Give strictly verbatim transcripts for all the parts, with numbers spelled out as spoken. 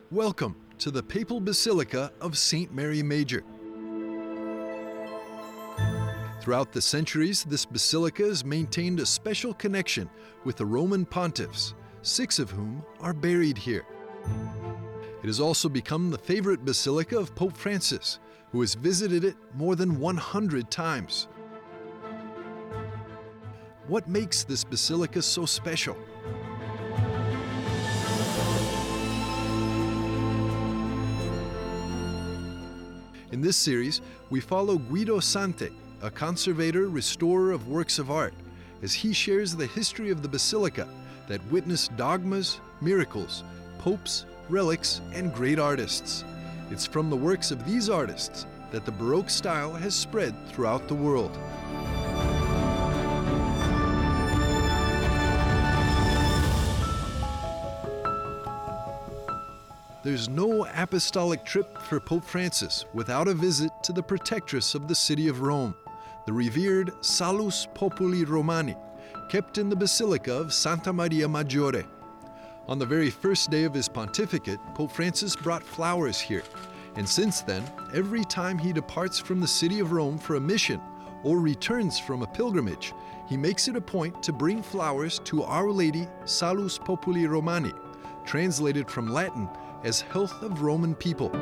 Welcome to the Papal Basilica of Saint Mary Major. Throughout the centuries, this basilica has maintained a special connection with the Roman pontiffs, six of whom are buried here. It has also become the favorite basilica of Pope Francis, who has visited it more than one hundred times. What makes this basilica so special? In this series, we follow Guido Sante, a conservator, restorer of works of art, as he shares the history of the basilica that witnessed dogmas, miracles, popes, relics, and great artists. It's from the works of these artists that the Baroque style has spread throughout the world. There's no apostolic trip for Pope Francis without a visit to the protectress of the city of Rome, the revered Salus Populi Romani, kept in the Basilica of Santa Maria Maggiore. On the very first day of his pontificate, Pope Francis brought flowers here, and since then, every time he departs from the city of Rome for a mission or returns from a pilgrimage, he makes it a point to bring flowers to Our Lady Salus Populi Romani, translated from Latin as Health of Roman People.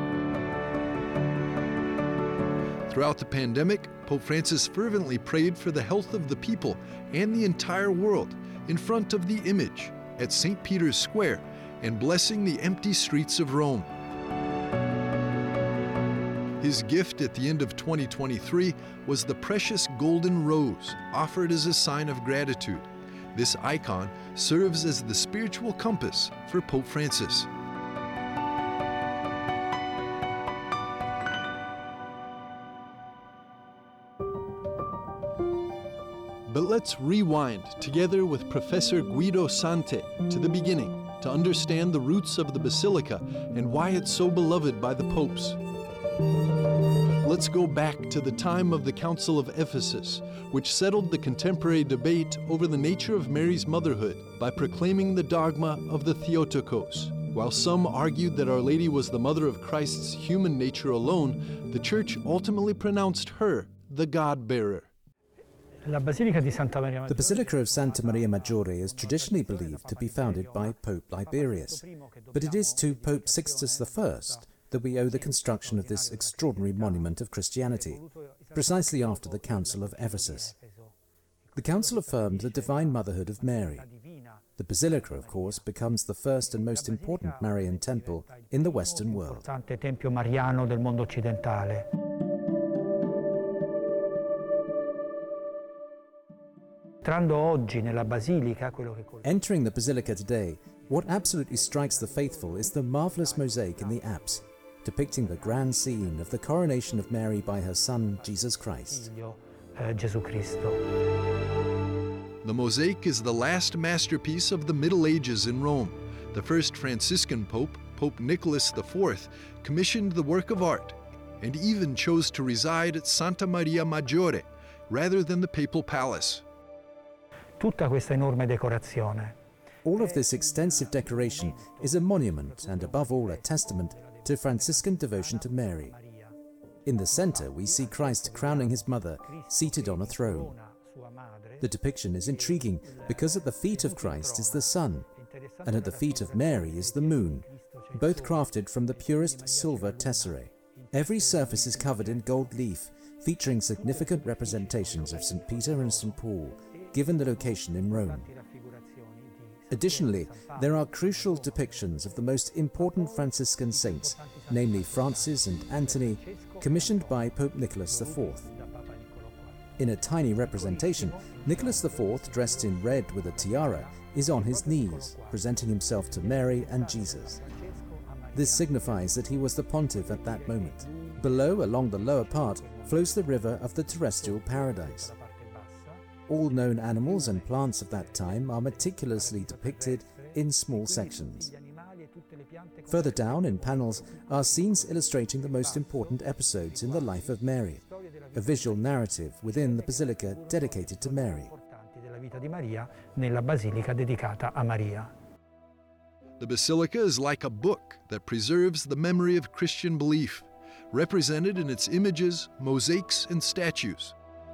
Throughout the pandemic, Pope Francis fervently prayed for the health of the people and the entire world in front of the image at Saint Peter's Square and blessing the empty streets of Rome. His gift at the end of twenty twenty-three was the precious golden rose offered as a sign of gratitude. This icon serves as the spiritual compass for Pope Francis. But let's rewind together with Professor Guido Sante to the beginning to understand the roots of the Basilica and why it's so beloved by the popes. Let's go back to the time of the Council of Ephesus, which settled the contemporary debate over the nature of Mary's motherhood by proclaiming the dogma of the Theotokos. While some argued that Our Lady was the mother of Christ's human nature alone, the Church ultimately pronounced her the God-bearer. The Basilica of Santa Maria Maggiore is traditionally believed to be founded by Pope Liberius, but it is to Pope Sixtus the First that we owe the construction of this extraordinary monument of Christianity, precisely after the Council of Ephesus. The Council affirmed the divine motherhood of Mary. The Basilica, of course, becomes the first and most important Marian temple in the Western world. Entering the Basilica today, what absolutely strikes the faithful is the marvelous mosaic in the apse, depicting the grand scene of the coronation of Mary by her son, Jesus Christ. The mosaic is the last masterpiece of the Middle Ages in Rome. The first Franciscan pope, Pope Nicholas the Fourth, commissioned the work of art and even chose to reside at Santa Maria Maggiore rather than the papal palace. All of this extensive decoration is a monument and above all a testament to Franciscan devotion to Mary. In the center we see Christ crowning his mother, seated on a throne. The depiction is intriguing because at the feet of Christ is the sun, and at the feet of Mary is the moon, both crafted from the purest silver tesserae. Every surface is covered in gold leaf, featuring significant representations of Saint Peter and Saint Paul, given the location in Rome. Additionally, there are crucial depictions of the most important Franciscan saints, namely Francis and Anthony, commissioned by Pope Nicholas the Fourth. In a tiny representation, Nicholas the Fourth, dressed in red with a tiara, is on his knees, presenting himself to Mary and Jesus. This signifies that he was the pontiff at that moment. Below, along the lower part, flows the river of the terrestrial paradise. All known animals and plants of that time are meticulously depicted in small sections. Further down in panels are scenes illustrating the most important episodes in the life of Mary, a visual narrative within the basilica dedicated to Mary. The basilica is like a book that preserves the memory of Christian belief, represented in its images, mosaics, and statues.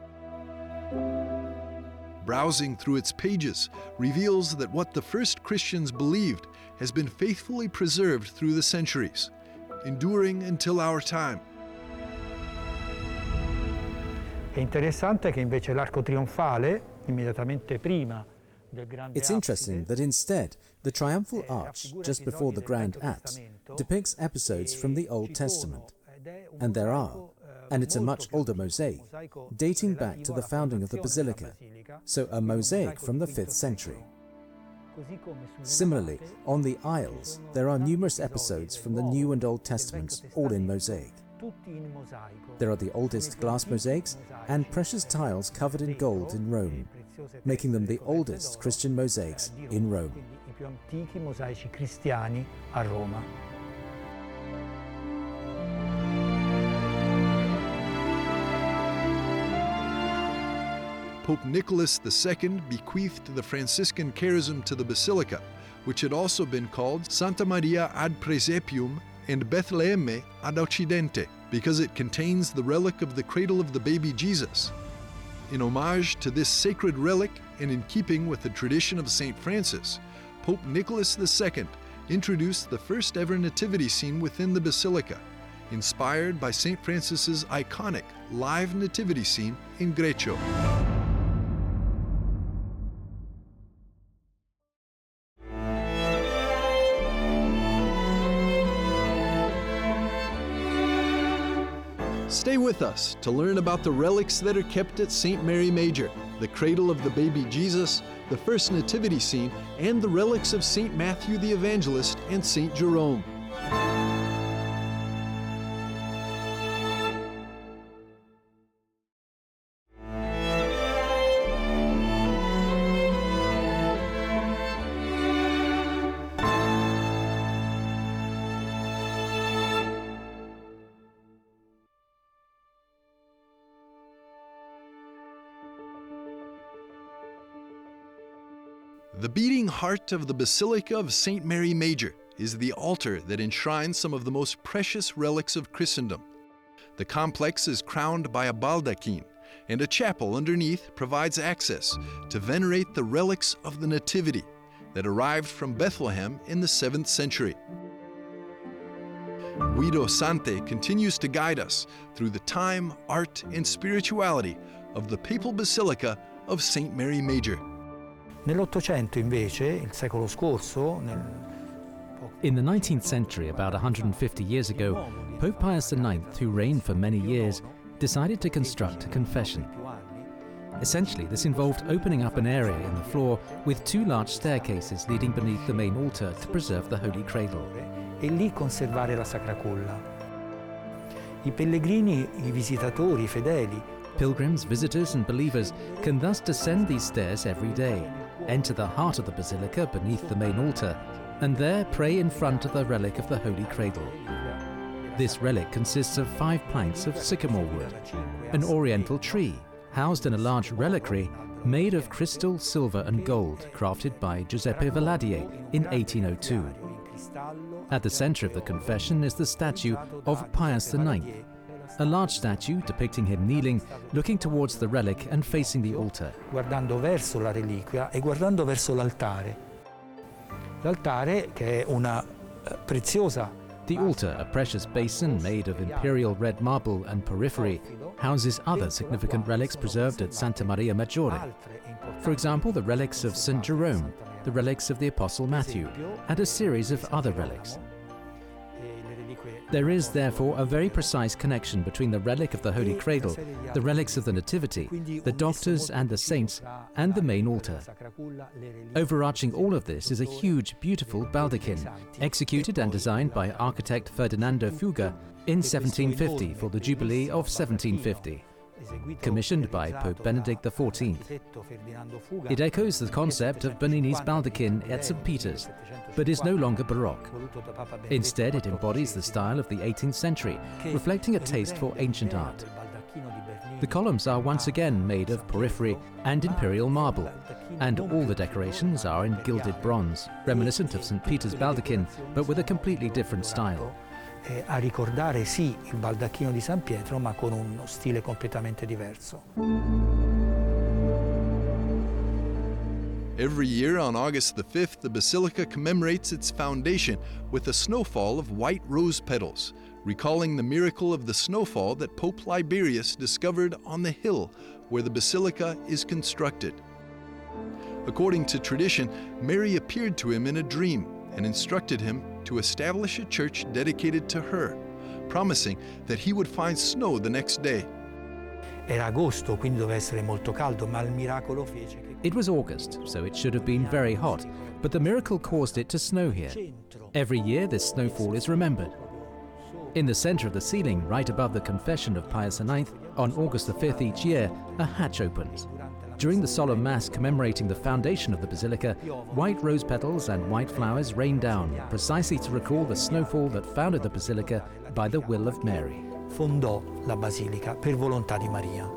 Browsing through its pages reveals that what the first Christians believed has been faithfully preserved through the centuries, enduring until our time. È interessante che invece l'arco trionfale, immediatamente prima del grande It's interesting that instead, the triumphal arch, just before the grand apse, depicts episodes from the Old Testament. And there are, and it's a much older mosaic, dating back to the founding of the basilica, so a mosaic from the fifth century. Similarly, on the aisles, there are numerous episodes from the New and Old Testaments, all in mosaic. There are the oldest glass mosaics and precious tiles covered in gold in Rome, making them the oldest Christian mosaics in Rome. I più antichi mosaici cristiani a Roma. Pope Nicholas the Second bequeathed the Franciscan charism to the basilica, which had also been called Santa Maria ad Praesepium and Betlemme ad Occidente, because it contains the relic of the cradle of the baby Jesus. In homage to this sacred relic, and in keeping with the tradition of Saint Francis, Pope Nicholas the Second introduced the first ever nativity scene within the basilica, inspired by Saint Francis's iconic live nativity scene in Greccio. Stay with us to learn about the relics that are kept at Saint Mary Major, the cradle of the baby Jesus, the first nativity scene, and the relics of Saint Matthew the Evangelist and Saint Jerome. The beating heart of the Basilica of Saint Mary Major is the altar that enshrines some of the most precious relics of Christendom. The complex is crowned by a baldachin, and a chapel underneath provides access to venerate the relics of the Nativity that arrived from Bethlehem in the seventh century. Guido Sante continues to guide us through the time, art, and spirituality of the Papal Basilica of Saint Mary Major. Nell'Ottocento invece, il secolo scorso, nel... In the nineteenth century, about one hundred fifty years ago, Pope Pius the Ninth, who reigned for many years, decided to construct a confession. Essentially, this involved opening up an area in the floor with two large staircases leading beneath the main altar to preserve the Holy Cradle. E lì conservare la Sacra Culla. I pellegrini, i visitatori, i fedeli, Pilgrims, visitors and believers can thus descend these stairs every day, enter the heart of the basilica beneath the main altar, and there pray in front of the relic of the Holy Cradle. This relic consists of five planks of sycamore wood, an oriental tree, housed in a large reliquary made of crystal, silver and gold, crafted by Giuseppe Valadier in eighteen oh two. At the center of the confession is the statue of Pius the Ninth, a large statue depicting him kneeling, looking towards the relic and facing the altar. Guardando verso la reliquia e guardando verso l'altare. L'altare, che è una preziosa. The altar, a precious basin made of imperial red marble and porphyry, houses other significant relics preserved at Santa Maria Maggiore. For example, the relics of Saint Jerome, the relics of the Apostle Matthew, and a series of other relics. There is, therefore, a very precise connection between the relic of the Holy Cradle, the relics of the Nativity, the doctors and the saints, and the main altar. Overarching all of this is a huge, beautiful baldachin, executed and designed by architect Ferdinando Fuga in seventeen fifty for the Jubilee of seventeen fifty. Commissioned by Pope Benedict the fourteenth. It echoes the concept of Bernini's baldachin at Saint Peter's, but is no longer Baroque. Instead, it embodies the style of the eighteenth century, reflecting a taste for ancient art. The columns are once again made of porphyry and imperial marble, and all the decorations are in gilded bronze, reminiscent of Saint Peter's baldachin, but with a completely different style. A ricordare sì il baldacchino di San Pietro, ma con uno stile completamente diverso. Every year on August the fifth, the basilica commemorates its foundation with a snowfall of white rose petals, recalling the miracle of the snowfall that Pope Liberius discovered on the hill where the basilica is constructed. According to tradition, Mary appeared to him in a dream and instructed him to establish a church dedicated to her, promising that he would find snow the next day. Era agosto, quindi doveva essere molto caldo, ma il miracolo fece che... It was August, so it should have been very hot, but the miracle caused it to snow here. Every year this snowfall is remembered. In the center of the ceiling, right above the Confession of Pius the ninth, on August the fifth each year, a hatch opens. During the solemn mass commemorating the foundation of the basilica, white rose petals and white flowers rain down, precisely to recall the snowfall that founded the basilica by the will of Mary. Fondò la basilica per volontà di Maria.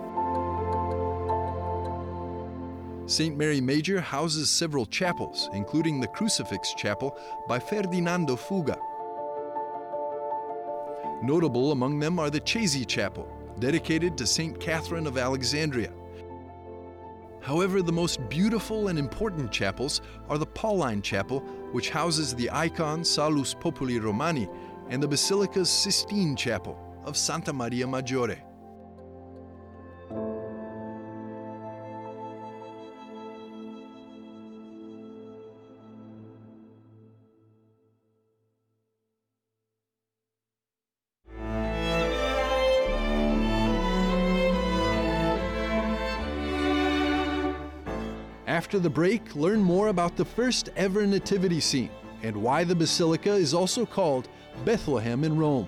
Saint Mary Major houses several chapels, including the Crucifix Chapel by Ferdinando Fuga. Notable among them are the Cesi Chapel, dedicated to Saint Catherine of Alexandria. However, the most beautiful and important chapels are the Pauline Chapel, which houses the icon Salus Populi Romani, and the Basilica's Sistine Chapel of Santa Maria Maggiore. After the break, learn more about the first ever nativity scene and why the basilica is also called Bethlehem in Rome.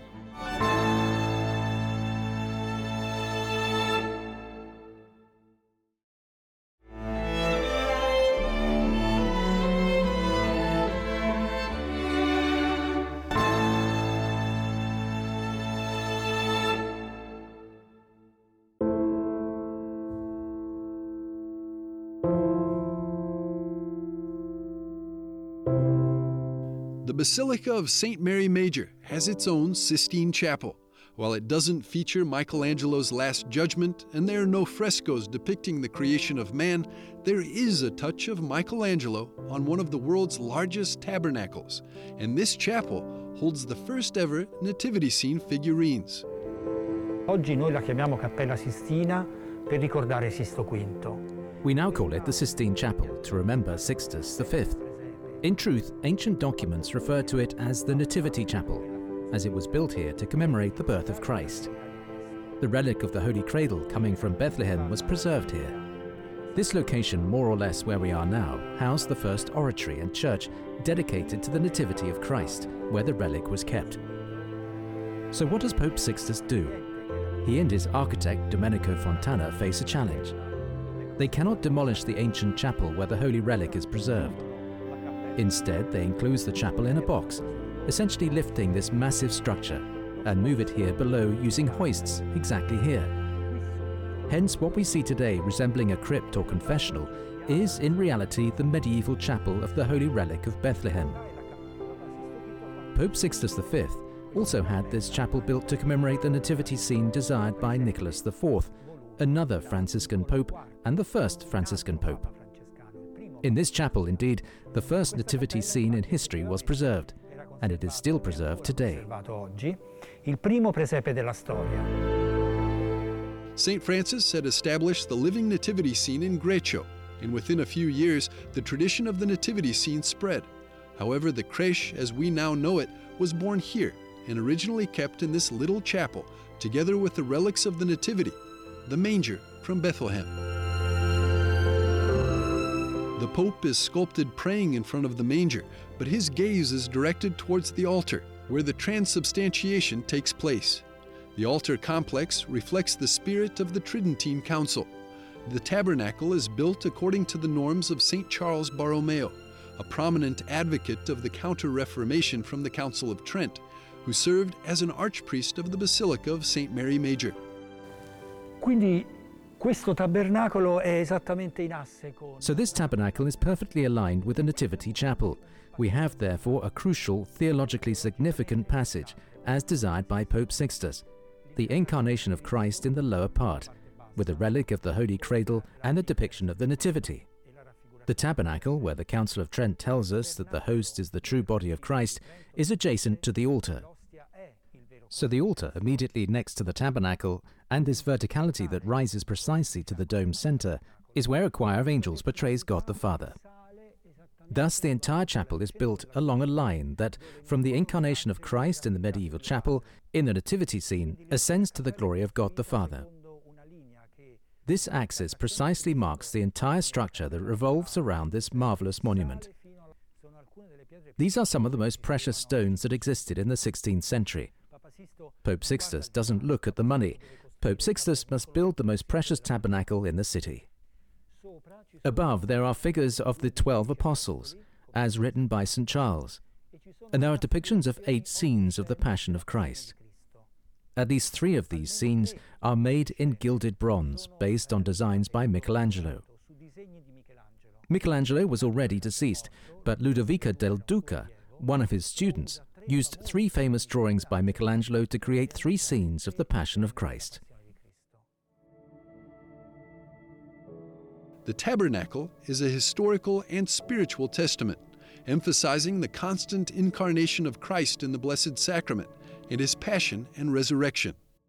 The Basilica of Saint Mary Major has its own Sistine Chapel. While it doesn't feature Michelangelo's Last Judgment and there are no frescoes depicting the creation of man, there is a touch of Michelangelo on one of the world's largest tabernacles, and this chapel holds the first ever nativity scene figurines. Oggi noi la chiamiamo Cappella Sistina per ricordare Sisto quinto. We now call it the Sistine Chapel to remember Sixtus the fifth. In truth, ancient documents refer to it as the Nativity Chapel, as it was built here to commemorate the birth of Christ. The relic of the Holy Cradle coming from Bethlehem was preserved here. This location, more or less where we are now, housed the first oratory and church dedicated to the Nativity of Christ, where the relic was kept. So what does Pope Sixtus do? He and his architect Domenico Fontana face a challenge. They cannot demolish the ancient chapel where the holy relic is preserved. Instead, they enclose the chapel in a box, essentially lifting this massive structure, and move it here below using hoists exactly here. Hence, what we see today resembling a crypt or confessional is in reality the medieval chapel of the Holy Relic of Bethlehem. Pope Sixtus the fifth also had this chapel built to commemorate the nativity scene desired by Nicholas the fourth, another Franciscan pope and the first Franciscan pope. In this chapel, indeed, the first nativity scene in history was preserved, and it is still preserved today. Il primo presepe della storia. Saint Francis had established the living nativity scene in Greccio, and within a few years, the tradition of the nativity scene spread. However, the crèche, as we now know it, was born here and originally kept in this little chapel, together with the relics of the nativity, the manger from Bethlehem. The Pope is sculpted praying in front of the manger, but his gaze is directed towards the altar, where the transubstantiation takes place. The altar complex reflects the spirit of the Tridentine Council. The tabernacle is built according to the norms of Saint Charles Borromeo, a prominent advocate of the Counter-Reformation from the Council of Trent, who served as an archpriest of the Basilica of Saint Mary Major. Quindi questo tabernacolo è esattamente in asse con... So this tabernacle is perfectly aligned with the Nativity Chapel. We have therefore a crucial, theologically significant passage, as desired by Pope Sixtus, the incarnation of Christ in the lower part, with a relic of the Holy Cradle and the depiction of the Nativity. The tabernacle, where the Council of Trent tells us that the host is the true body of Christ, is adjacent to the altar. So the altar, immediately next to the tabernacle, and this verticality that rises precisely to the dome's center, is where a choir of angels portrays God the Father. Thus, the entire chapel is built along a line that, from the incarnation of Christ in the medieval chapel, in the nativity scene, ascends to the glory of God the Father. This axis precisely marks the entire structure that revolves around this marvelous monument. These are some of the most precious stones that existed in the sixteenth century. Pope Sixtus doesn't look at the money. Pope Sixtus must build the most precious tabernacle in the city. Above, there are figures of the twelve apostles, as written by Saint Charles, and there are depictions of eight scenes of the Passion of Christ. At least three of these scenes are made in gilded bronze, based on designs by Michelangelo. Michelangelo was already deceased, but Ludovico del Duca, one of his students, used three famous drawings by Michelangelo to create three scenes of the Passion of Christ. The tabernacle is a historical and spiritual testament, emphasizing the constant incarnation of Christ in the Blessed Sacrament and his passion and resurrection.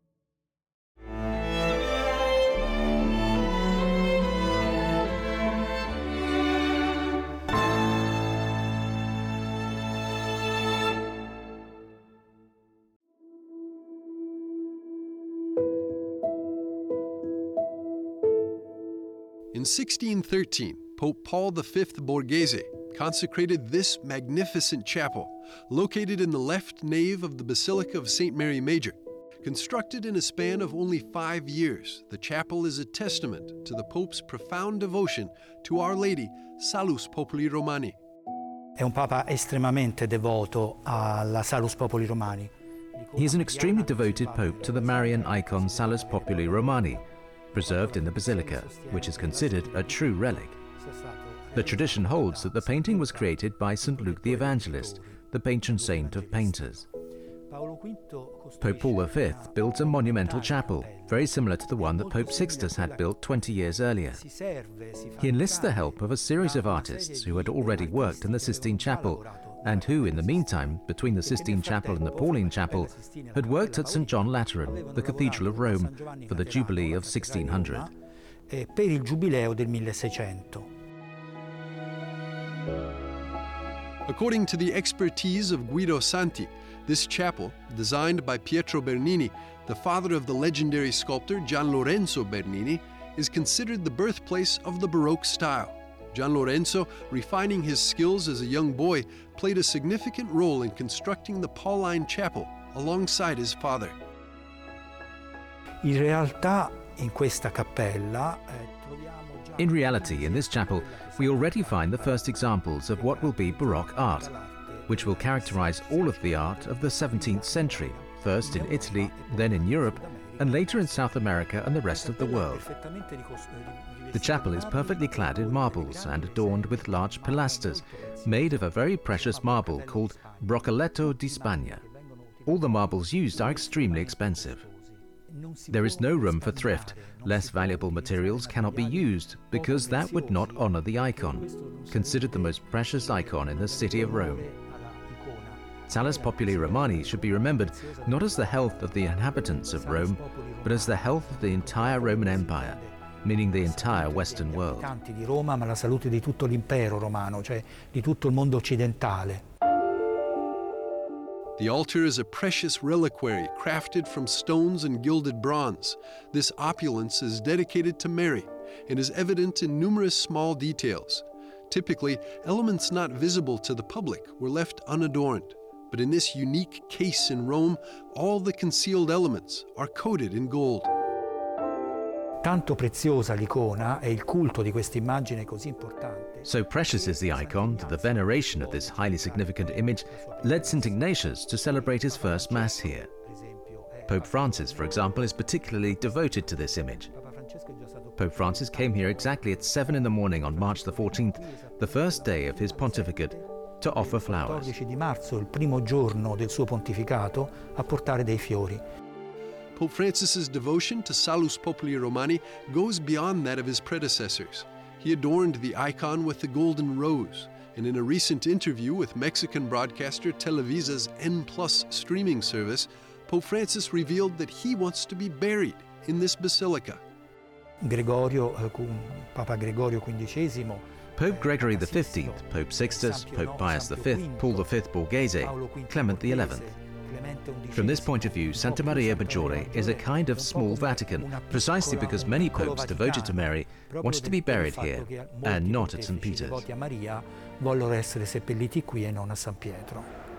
In sixteen thirteen, Pope Paul the Fifth Borghese consecrated this magnificent chapel, located in the left nave of the Basilica of Saint Mary Major. Constructed in a span of only five years, the chapel is a testament to the Pope's profound devotion to Our Lady, Salus Populi Romani. È un papa estremamente devoto alla Salus Populi Romani. He is an extremely devoted pope to the Marian icon Salus Populi Romani, preserved in the basilica, which is considered a true relic. The tradition holds that the painting was created by Saint Luke the Evangelist, the patron saint of painters. Pope Paul the Fifth built a monumental chapel, very similar to the one that Pope Sixtus had built twenty years earlier. He enlists the help of a series of artists who had already worked in the Sistine Chapel, and who, in the meantime, between the Sistine Chapel and the Pauline Chapel, had worked at Saint John Lateran, the Cathedral of Rome, for the Jubilee of sixteen hundred. Per il Giubileo del milleseicento. According to the expertise of Guido Santi, this chapel, designed by Pietro Bernini, the father of the legendary sculptor Gian Lorenzo Bernini, is considered the birthplace of the Baroque style. Gian Lorenzo, refining his skills as a young boy, played a significant role in constructing the Pauline Chapel alongside his father. In realtà, in questa cappella, eh, In reality, in this chapel, we already find the first examples of what will be Baroque art, which will characterize all of the art of the seventeenth century, first in Italy, then in Europe, and later in South America and the rest of the world. The chapel is perfectly clad in marbles and adorned with large pilasters, made of a very precious marble called Broccoletto di Spagna. All the marbles used are extremely expensive. There is no room for thrift. Less valuable materials cannot be used, because that would not honor the icon, considered the most precious icon in the city of Rome. Salus Populi Romani should be remembered not as the health of the inhabitants of Rome, but as the health of the entire Roman Empire, meaning the entire Western world. Di Roma, ma la salute di tutto l'impero romano, cioè di tutto il mondo occidentale. The altar is a precious reliquary crafted from stones and gilded bronze. This opulence is dedicated to Mary and is evident in numerous small details. Typically, elements not visible to the public were left unadorned, but in this unique case in Rome, all the concealed elements are coated in gold. Tanto preziosa l'icona e il culto di questa immagine così importante. So precious is the icon that the veneration of this highly significant image led Saint Ignatius to celebrate his first Mass here. Pope Francis, for example, is particularly devoted to this image. Pope Francis came here exactly at seven in the morning on March the fourteenth, the first day of his pontificate, to offer flowers. quattordici di marzo, il primo giorno del suo pontificato, a portare dei fiori. Pope Francis's devotion to Salus Populi Romani goes beyond that of his predecessors. He adorned the icon with the golden rose, and in a recent interview with Mexican broadcaster Televisa's N Plus streaming service, Pope Francis revealed that he wants to be buried in this basilica. Gregorio, Papa Gregorio quindicesimo, Pope Gregory the fifteenth, Pope Sixtus, Pope Pius the fifth, Paul the fifth Borghese, Clement the eleventh. From this point of view, Santa Maria Maggiore is a kind of small Vatican, precisely because many popes devoted to Mary wanted to be buried here and not at Saint Peter's. Vollero essere seppelliti qui e non a San Pietro.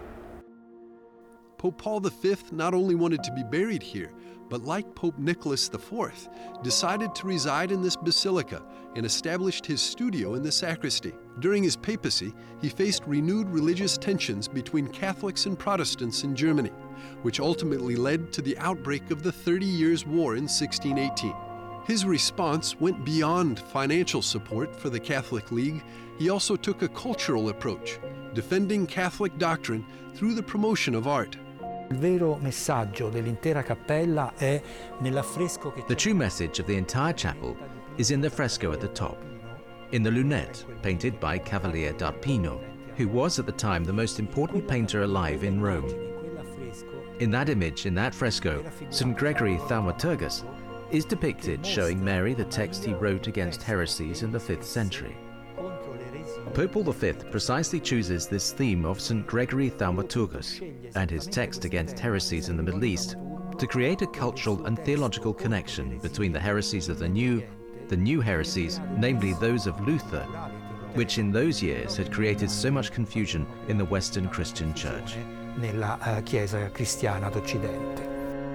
Pope Paul the fifth not only wanted to be buried here, but like Pope Nicholas the fourth, decided to reside in this basilica and established his studio in the sacristy. During his papacy, he faced renewed religious tensions between Catholics and Protestants in Germany, which ultimately led to the outbreak of the Thirty Years' War in sixteen eighteen. His response went beyond financial support for the Catholic League. He also took a cultural approach, defending Catholic doctrine through the promotion of art. Il vero messaggio dell'intera cappella è nell'affresco che The true message of the entire chapel is in the fresco at the top, in the lunette painted by Cavalier d'Arpino, who was at the time the most important painter alive in Rome. In that image, in that fresco, Saint Gregory Thaumaturgus is depicted showing Mary the text he wrote against heresies in the fifth century. Pope Paul the fifth precisely chooses this theme of Saint Gregory Thaumaturgus and his text against heresies in the Middle East to create a cultural and theological connection between the heresies of the new, the new heresies, namely those of Luther, which in those years had created so much confusion in the Western Christian Church. Nella uh, Chiesa cristiana d'Occidente.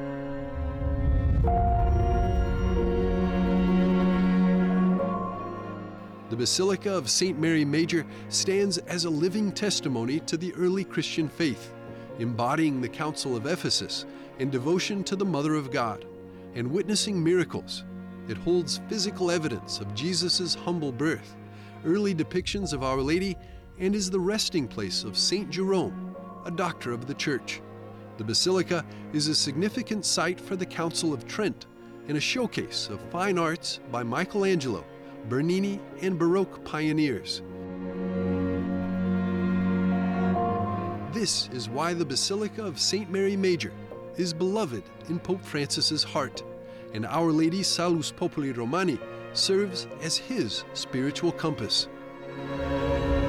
The Basilica of Saint Mary Major stands as a living testimony to the early Christian faith, embodying the Council of Ephesus and devotion to the Mother of God, and witnessing miracles. It holds physical evidence of Jesus' humble birth, early depictions of Our Lady, and is the resting place of Saint Jerome, a doctor of the Church. The Basilica is a significant site for the Council of Trent and a showcase of fine arts by Michelangelo, Bernini, and Baroque pioneers. This is why the Basilica of Saint Mary Major is beloved in Pope Francis's heart, and Our Lady Salus Populi Romani serves as his spiritual compass.